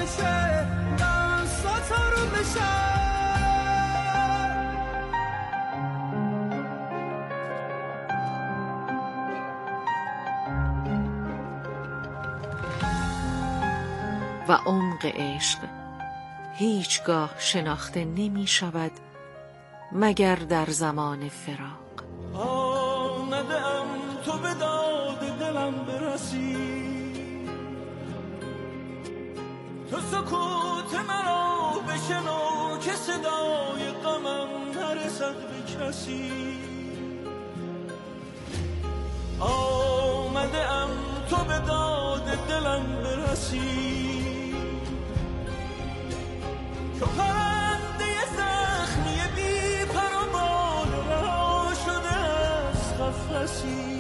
باشه دستات رو بشه. و عمق عشق هیچگاه شناخته نمی شود مگر در زمان فراق. آمدم تو به داد دلم برسی، تو سکوت مرا بشنو که صدای غمم نرسد به کسی. آمدم تو به داد دلم برسی، تو پرنده زخمی بی پر و بال رها شده از قفسی.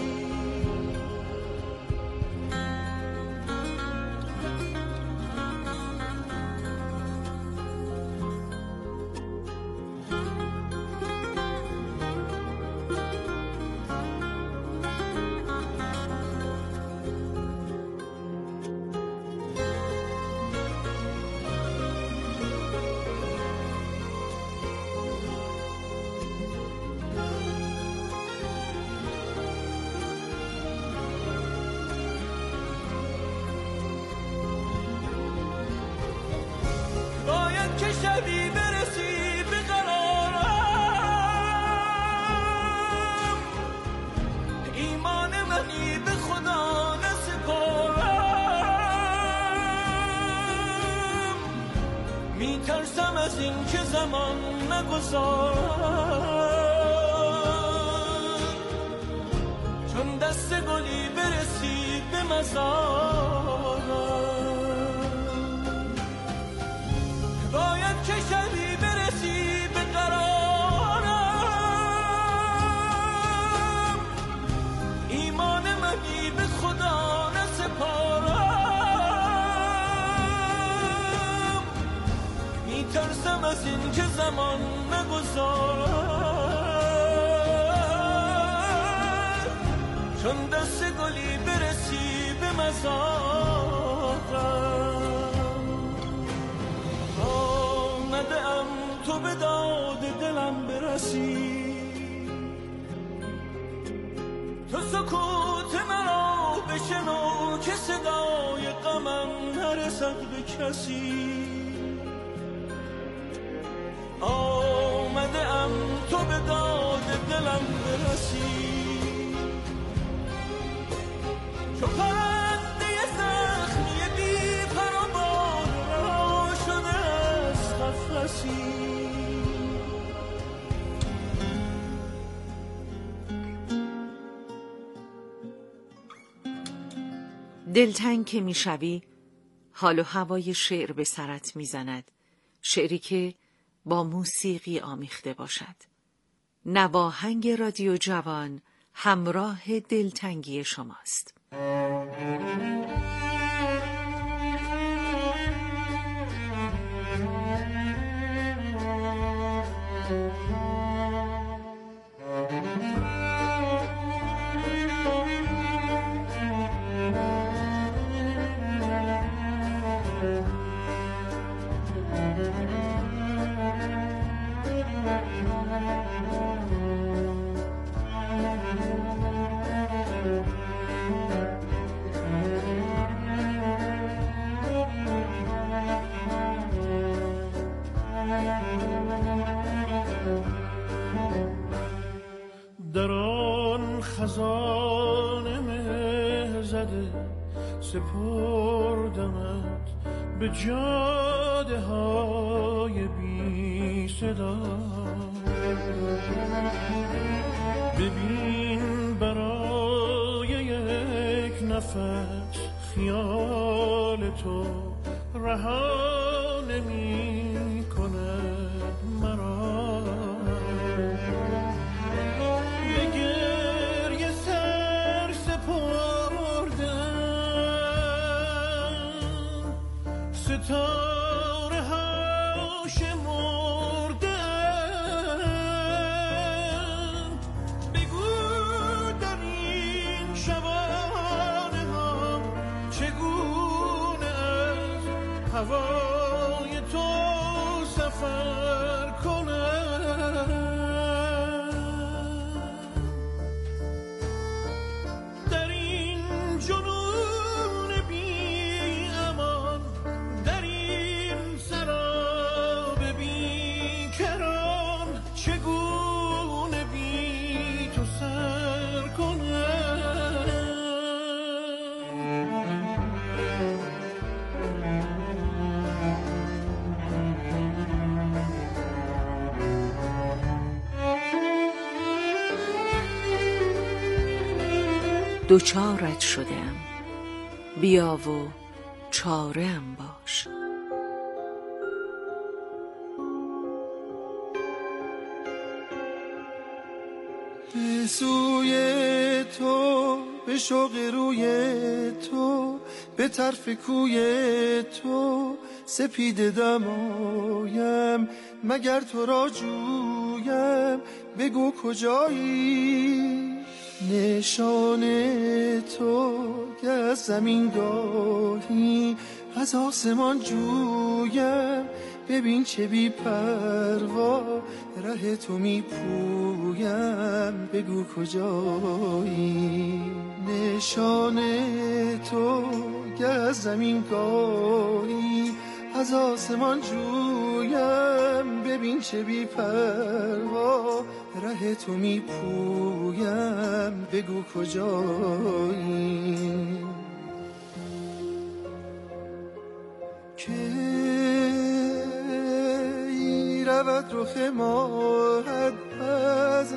که شبی برسی به قرارم، ایمان منی به خدا نسپارم. میترسم از این که زمان نگذارم، چون دست گلی برسی به مزارم. باید که شبی برسی به قرارم، ایمان منی به خدا نسپارم. میترسم از این که زمان نگذارم، چون دست گلی برسی به مزارم. آمدم تو به داد دلم برسی، تو سکوت مرا بشنو که صدای غمم نرسد به کسی. آمدم تو به داد دلم برسی، تو پرنده زخمی بی پر و بال رها شده از قفسی. دلتنگ که میشوی حال و هوای شعر به سرت میزند، شعری که با موسیقی آمیخته باشد. نواهنگ رادیو جوان همراه دلتنگی شماست. در آن خزان مه زده سپردمت به جاده های بی صدا. ببین برای یک نفس خیال تو رها نمی کند مرا. به گریه سر سپردم، ستاره ها شمردم. بگو در این شبانه ها چگونه از هوای تو سفر کنم. در این جنون بی امان، در این سراب بی کران، چگونه بی تو سر کنم. دوچارت شدم، بیا و چاره‌ام باش. به سوی تو، به شوق روی تو، به طرف کوی تو، سپید دمایم مگر تو را جویم، بگو کجایی؟ نشان تو که از زمین گاهی از آسمان جویم، ببین چه بی پروا ره تو می پویم، بگو کجایی؟ نشان تو که از زمین گاهی از آسمان جویم، ببین چه بی پروا ره تو می پویم، بگو کجایی؟ که رود رخ ماهت از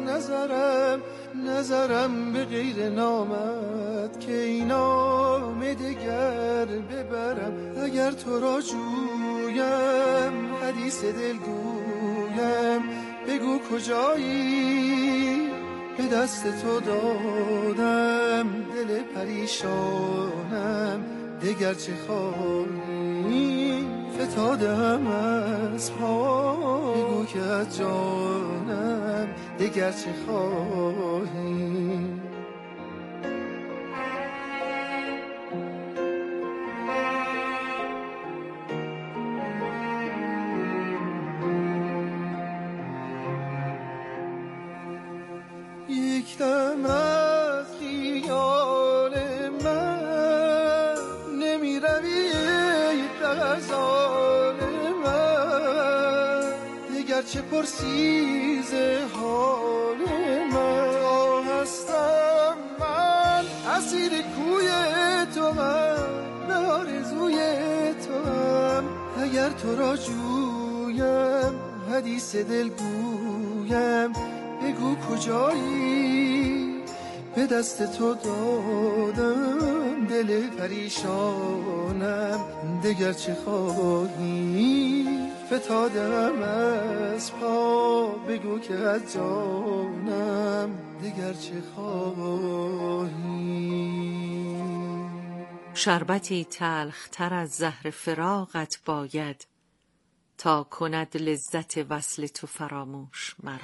نظرم به غیر نامت، که این نام دگر ببرم. اگر تو را جویم حدیث دل گویم، بگو کجایی؟ به دست تو دادم دل پریشانم، دگر چه خواهی؟ فتادم از پا، بگو که از جانم دگر چه خواهی؟ یک دم از خیال من نمی روی غزال من، دیگر چه پرسی ز حال من؟ تا هستم من اسیر کوی تو، من به آرزوی تو هم. اگر تو را جویم حدیث دل گویم، بگو کجایی؟ به دست تو دادم دل پریشانم، دگر چه خواهی؟ فتادم از پا، بگو که از جانم دگر چه خواهی؟ شربتی تلختر از زهر فراقت باید، تا کند لذت وصل تو فراموش مرا.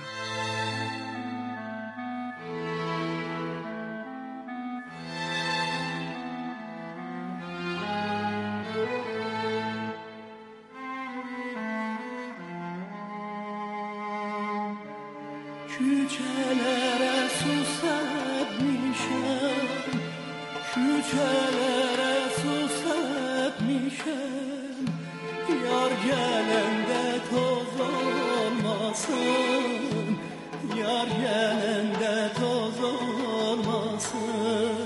Küçelere susat mişem, küçelere susat mişem, yar gelende toz olmasın, yar gelende toz olmasın.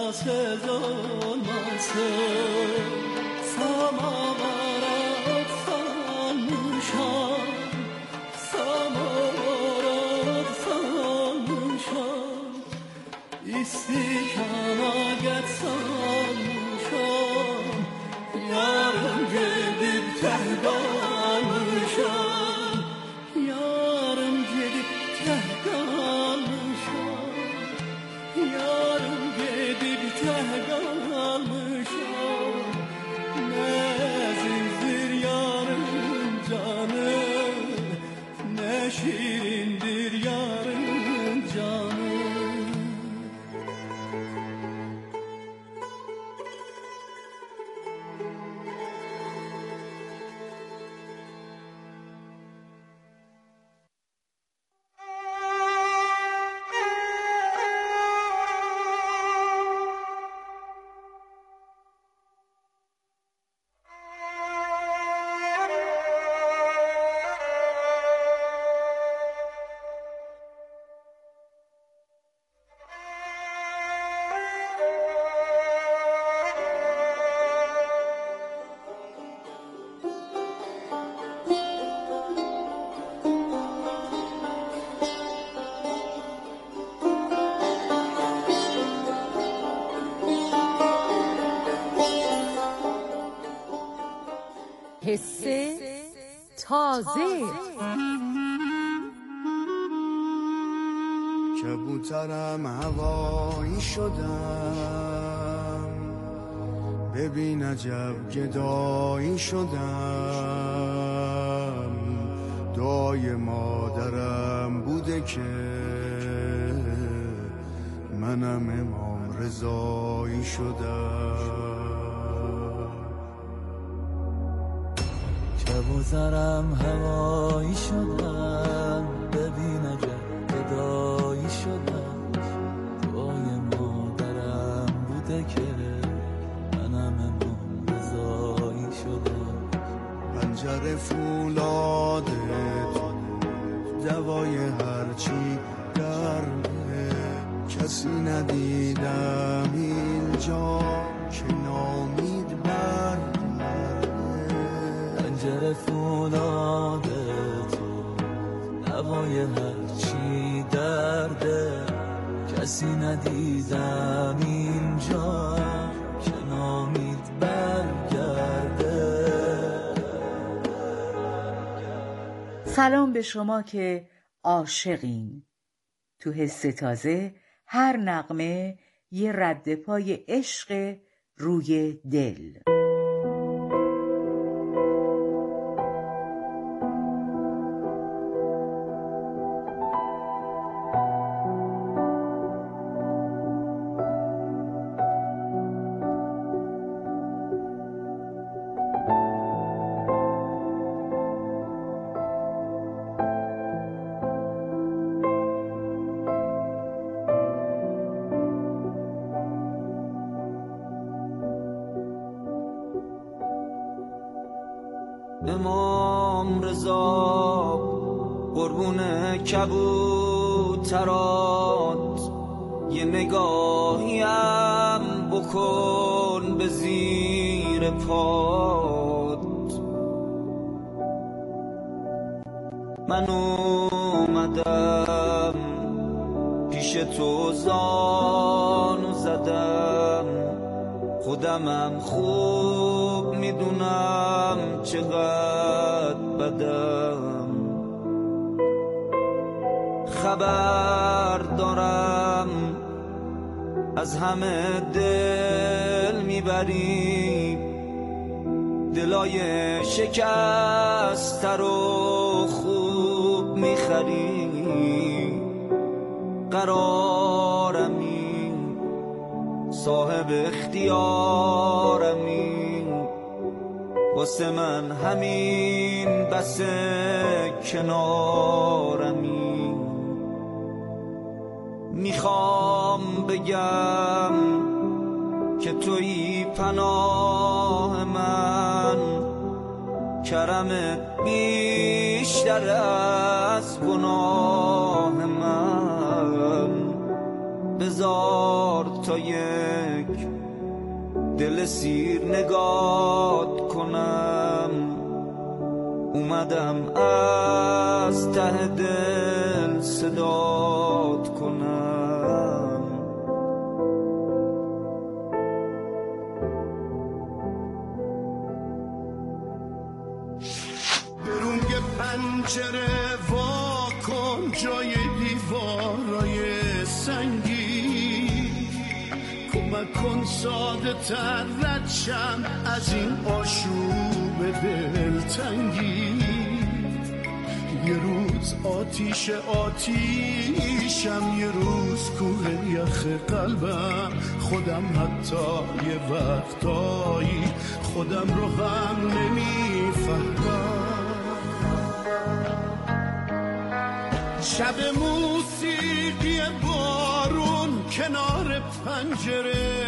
حس تازه. کبوترم هوایی شدم، ببین عجب گدایی شدم. دعای مادرم بوده که منم امام رضایی شدم. کبوترم هوایی شدم، ببین عجب گدایی شدم. دعای مادرم بوده که منم امام رضایی شدم. پنجره فولاده دوای هرچی درده، کسی ندیدم اینجا که نامید برگرده. پنجره فولاده تو دوای هرچی درده، کسی ندیدم اینجا که نامید برگرده. سلام به شما که عاشقین. تو حس تازه هر نغمه یه رد پای عشق روی دل. امام رضا قربون کبوترات، یه نگاهیم بکن به زیر پات. من اومدم پیش تو زانو زدم، خودمم خوب میدونم چقدر بدم. خبر دارم از همه دل میبری، دلای شکسته رو خوب میخری. قرارمی صاحب اختیارمی، واسه من همین بس کنارمی. میخوام بگم که تویی پناه من، کرمت بیشتر از گناه من. به بذار تا یک دل سیر نگات کنم. اومدم از ته دل صدات کنم. برونگ پنجره وا کن جای دیوارای سنگی، کمک کن ساده تر رد شم از این آشوب دلتنگی. یه روز آتیش آتیشم، یه روز کوه یخ قلبم. خودم حتی یه وقتایی خودم رو هم نمیفهمم. شب موسیقی بارون کنار پنجره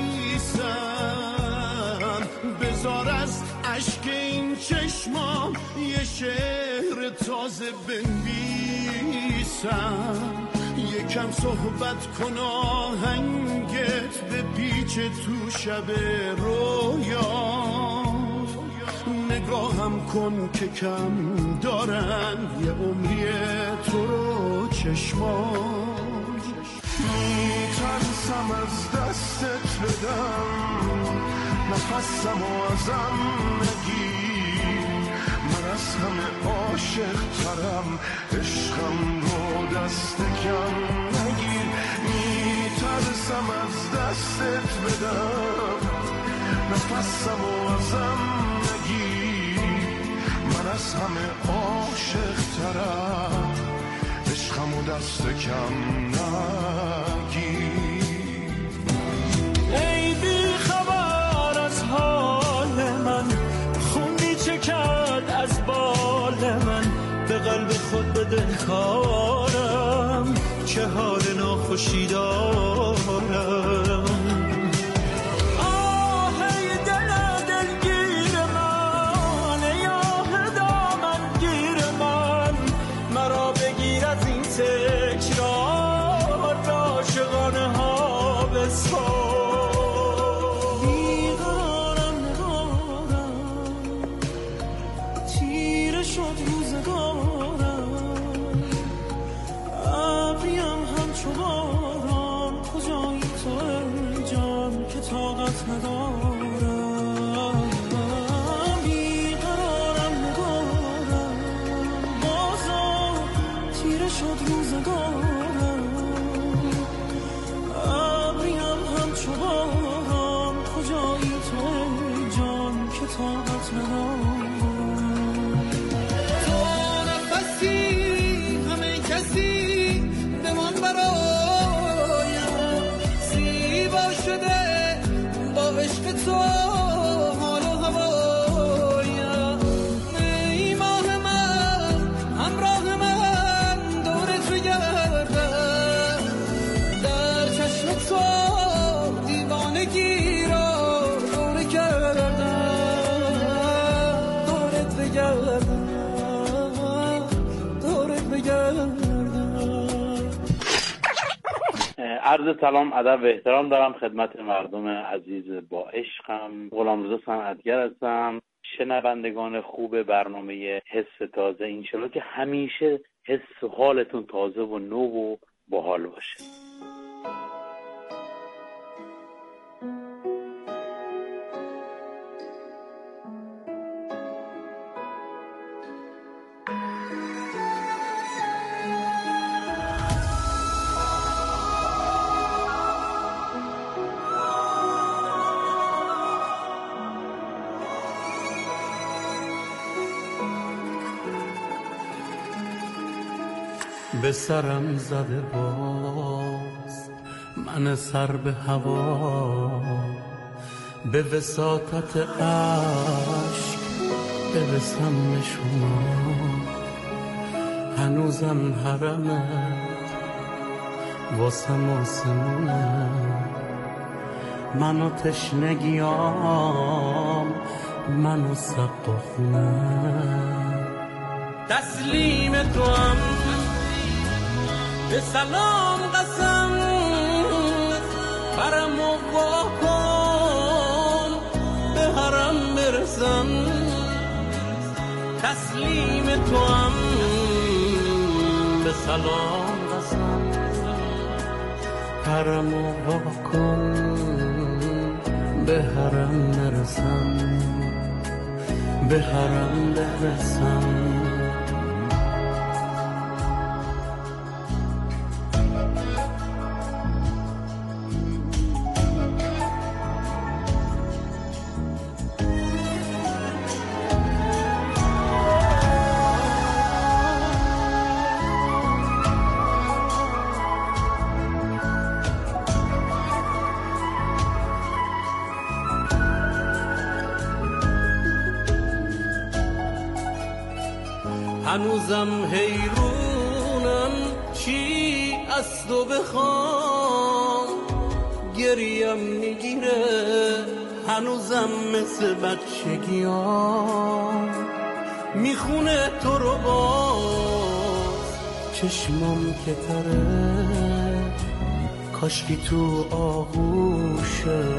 خیسم، بذار از اشک این چشمام یه شعر تازه بنویسم. یکم صحبت کن آهنگت به پیچ تو شب رویا. نگاهم کن که کم دارن یه عمری تو رو چشمان. میترسم از دستت بدم، نفسم و ازم نگیر. من از همه عاشق ترم، عشقم رو دست کم نگیر. میترسم از دستت بدم، نفسم و ازم نگیر. من از همه عاشق ترم، عشقم و دست کم نگیر. ای بی خبر از حال من، خونی چه کرد از بال من. به قلب خود بدهکارم، چه حال ناخوشی دارم. تکرار عاشقانه ها بسپار. بیقرارم نگارم، تیره شد روزگارم. ابریم همچو باران، کجایی تو ای جان که طاقت ندارم. بیقرارم نگارم، بازم تیره شد روزگارم. ابریم همچو باران، کجایی تو ای جان که طاقت ندارم. تو نفسی همه کسی بمان برایم، زیبا شده با عشق تو حال و هوایم. ای ماه من همراه من دور تو گردم، در چشم تو دیوانگی را دوره کردم. دورت بگردم، دورت بگردم. عرض سلام، ادب و احترام دارم خدمت مردم عزیز با عشقم. غلامرضا صنعتگر هستم. شنوندگان خوب برنامه حس تازه، انشالله که همیشه حس و حالتون تازه و نو و باحال باشه. به سرم زده باز من سر به هوا، به وساطت عشق برسم شما. هنوزم حرمت واسم آسمونه، من و تشنگیام، من و سقا خونه. تسلیم تو هم به سلام قسم تسلیم تو هم به سلام قسم پرمو واکن به حرم نرسم به حرم برسم هنوزم حیرونم چی از تو بخوام گریم میگیره هنوزم مثل بچگیام میخونه تو رو باز چشمام که تره کاشکی تو آغوش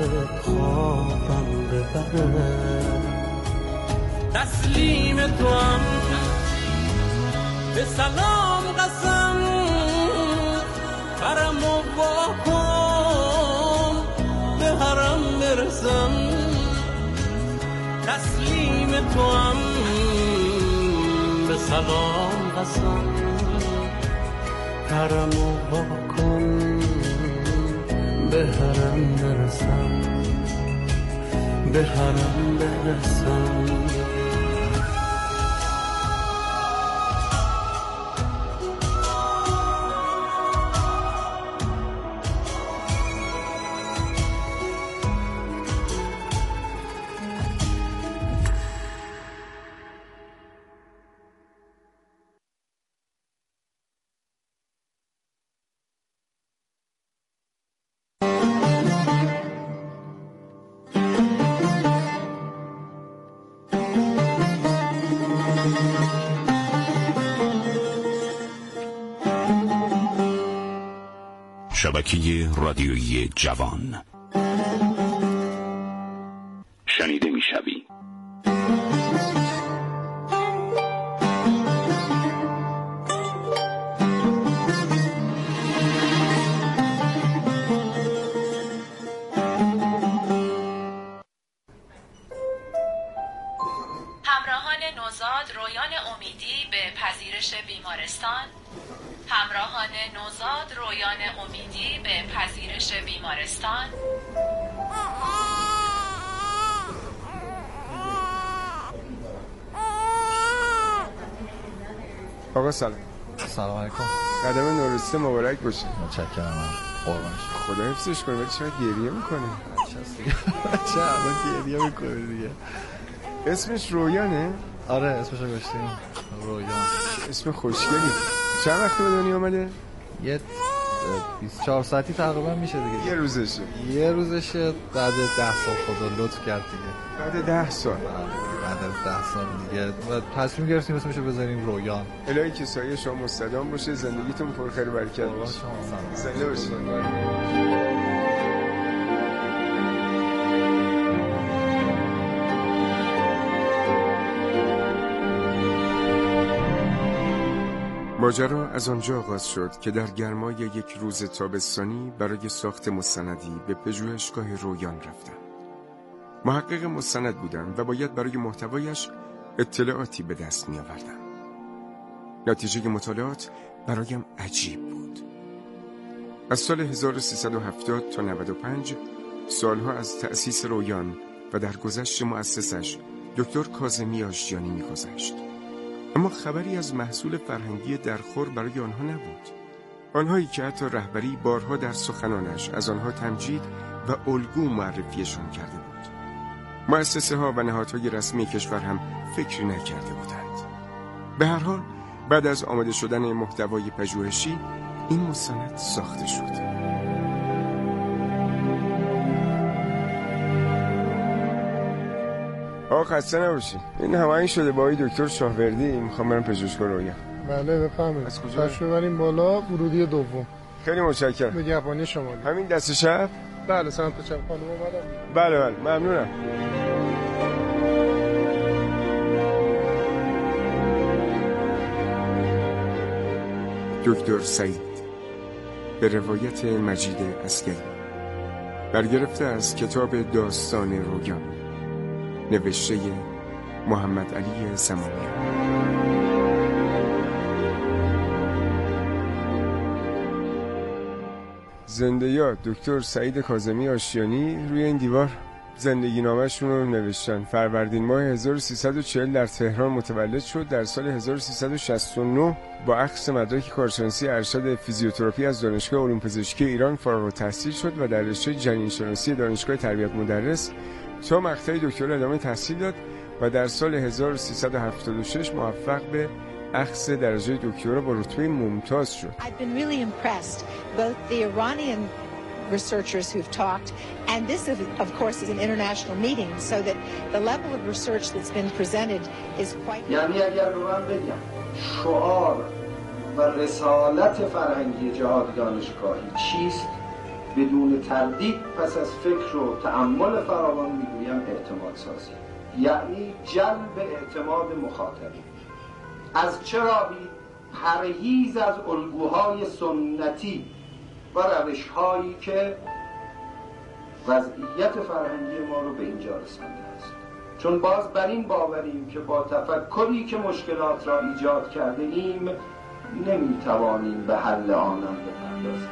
خوابم ببره تسلیم تو هم به سلام قسم پرمو واکن به حرم برسم تسلیم تو هم به سلام قسم پرمو واکن به حرم برسم به حرم برسم شبکه رادیویی جوان شنیده میشوی. همراهان نوزاد رویان امیدی به پذیرش بیمارستان همراهان نوزاد رویان امیدی به پذیرش بیمارستان آقا سلام. سلام علیکم. قدم نورسته مبارک باشه. متشکرم. قربانش. خدا حفظش کنه. ولی چرا گریه میکنه؟ بچه الان گریه میکنه دیگه. اسمش رویانه؟ آره اسمشو گذاشتیم رویان. اسم خوشگلی. چند وقت به دنیا اومده؟ یه 24 ساعتی تقریبا میشه دیگه. یه روزشه بعد 10 سال خدا لطف کرد دیگه. بعد 10 سال. بعد از 10 سال دیگه و تصمیم گرفتیم اسمشو بذاریم رویان. الهی که سایه شما مستدام باشه، زندگیتون پر خیر و برکت باشه. زنده باشید. ماجرا از آنجا آغاز شد که در گرمای یک روز تابستانی برای ساخت مستندی به پژوهشگاه رویان رفتم. محقق مستند بودم و باید برای محتوایش اطلاعاتی به دست می آوردم. نتیجه مطالعات برایم عجیب بود. از سال 1370 تا 95 سالها از تأسیس رویان و در گذشت مؤسسش دکتر کاظمی آشتیانی می گذشت. اما خبری از محصول فرهنگی درخور برای آنها نبود. آنهایی که حتی رهبری بارها در سخنانش از آنها تمجید و الگو معرفیشان کرده بود. مؤسسه ها و نهادهای رسمی کشور هم فکری نکرده بودند. به هر حال بعد از آماده شدن محتوای پژوهشی این مستند ساخته شد. آقا خسته نباشید. این هماهنگ شده با آقای دکتر شاهوردی. میخوام برم پژوهشگاه رویان. بله بفرمایید. از کجا؟ بریم بالا ورودی دوم. خیلی متشکرم. به جوانی شمالی. همین دست چپ؟ بله سمت چپ خانم اومدم. بله ممنونم. دکتر سعید به روایت مجید عسکری، برگرفته از کتاب داستان رویان، نوشته محمد علی زمانی. زنده یاد دکتر سعید کاظمی آشیانی روی این دیوار زندگی نامه‌شون رو نوشتن. فروردین ماه 1340 در تهران متولد شد. در سال 1369 با اخذ مدرک کارشناسی ارشد فیزیوتراپی از دانشگاه علوم پزشکی ایران فارغ التحصیل شد و در رشته جنین شناسی دانشگاه تربیت مدرس تا مقطع دکترا ادامه تحصیل داد و در سال 1376 موفق به اخذ درجه دکترا با رتبه ممتاز شد. I've been really impressed both the Iranian researchers who've talked and this of course is an international meeting so that the level of research that's been presented is quite. یعنی اگر رو من بگم شعار و رسالت فرهنگی جهاد دانشگاهی چیست، بدون تردید پس از فکر و تأمل فراوان میگویم اعتماد سازی، یعنی جلب اعتماد مخاطبین. از چراغی پرهیز از الگوهای سنتی و روش‌هایی که وضعیت فرهنگی ما رو به اینجا رسانده است، چون باز بر این باوریم که با تفکری که مشکلات را ایجاد کرده ایم نمیتوانیم به حل آنان بپردازیم.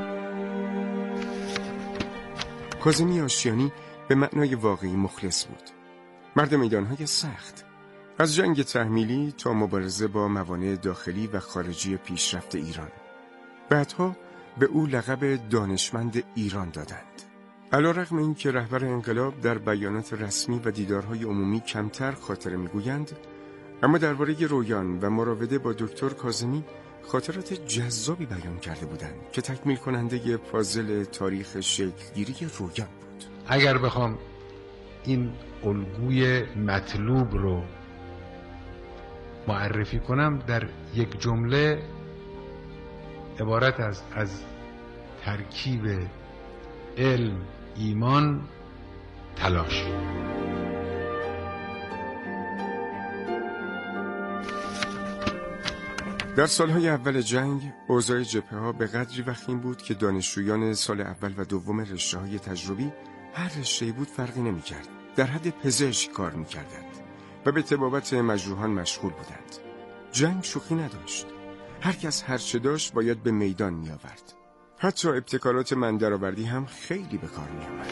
کاظمی آشیانی به معنای واقعی مخلص بود. مرد میدانهای سخت، از جنگ تحمیلی تا مبارزه با موانع داخلی و خارجی پیشرفت ایران. بعدها به او لقب دانشمند ایران دادند. علیرغم اینکه رهبر انقلاب در بیانات رسمی و دیدارهای عمومی کمتر خاطره میگویند، اما درباره رویان و مراوده با دکتر کاظمی خاطرات جذابی بیان کرده بودند که تکمیل کننده پازل تاریخ شکلگیری رویان بود. اگر بخوام این الگوی مطلوب رو معرفی کنم در یک جمله، عبارت از ترکیب علم، ایمان، تلاش. در سالهای اول جنگ اوضاع جبهه‌ها به قدری وخیم بود که دانشجویان سال اول و دوم رشته‌های تجربی هر رشته‌ای بود فرقی نمی‌کرد، در حد پزشک کار می‌کردند و به طبابت مجروحان مشغول بودند. جنگ شوخی نداشت. هر کس هر چه داشت باید به میدان می‌آورد. حتی ابتکارات من درآوردی هم خیلی به کار می‌آمد.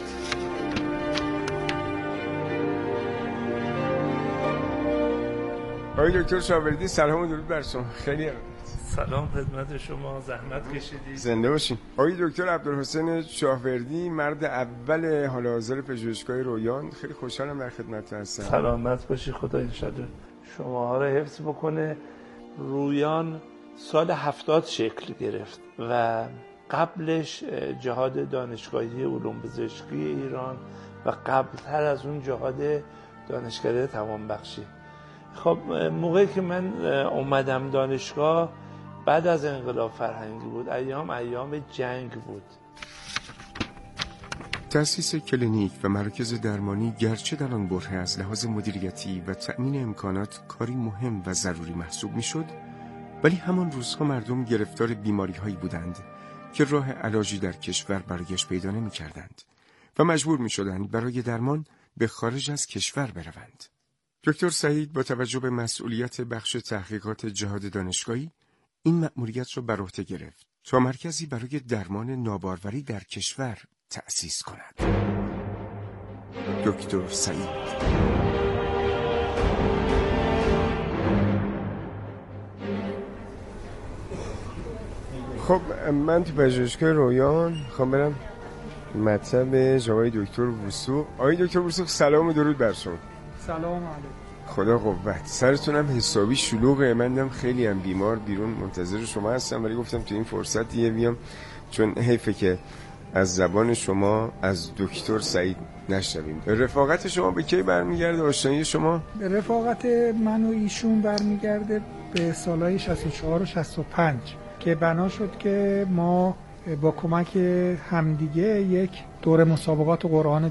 آقای دکتر شاوردی، سلام و درود بر شما. خیلی سلام خدمت شما، زحمت کشیدید. زنده باشین. آقای دکتر عبدالحسین شاوردی، مرد اول حال حاضر پژوهشگاه رویان، خیلی خوشحالم در خدمت هستم. سلامت باشی، خدا انشالله شماها رو حفظ بکنه. رویان سال 70 شکل گرفت و قبلش جهاد دانشگاهی علوم پزشکی ایران و قبلتر از اون جهاد دانشکده توانبخشی. خب موقعی که من اومدم دانشگاه بعد از انقلاب فرهنگی بود، ایام جنگ بود. تأسیس کلینیک و مراکز درمانی گرچه در آن بره از لحاظ مدیریتی و تأمین امکانات کاری مهم و ضروری محسوب میشد، ولی همان روزها مردم گرفتار بیماری هایی بودند که راه علاجی در کشور برایش پیدا نمی کردند و مجبور می شدند برای درمان به خارج از کشور بروند. دکتر سعید با توجه به مسئولیت بخش تحقیقات جهاد دانشگاهی این مأموریت را بر عهده گرفت تا مرکزی برای درمان ناباروری در کشور تأسیس کند. دکتر سعید خب من تو پژوهشگاه رویان میخوام برم مطب جوای دکتر وثوق. آقای دکتر وثوق، سلام و درود بر شما. سلام علیکم. خدا قوت. سرتونم حسابی شلوغه، منم خیلی هم بیمار بیرون منتظر شما هستم، ولی گفتم تو این فرصت دیگه بیام، چون حیفه که از زبان شما از دکتر سعید نشنویم. رفاقت شما به کی برمیگرده؟ آشنایی شما؟ رفاقت من و ایشون برمیگرده به سالهای 64 و 65 که بنا شد که ما با کمک همدیگه یک دوره مسابقات قرآن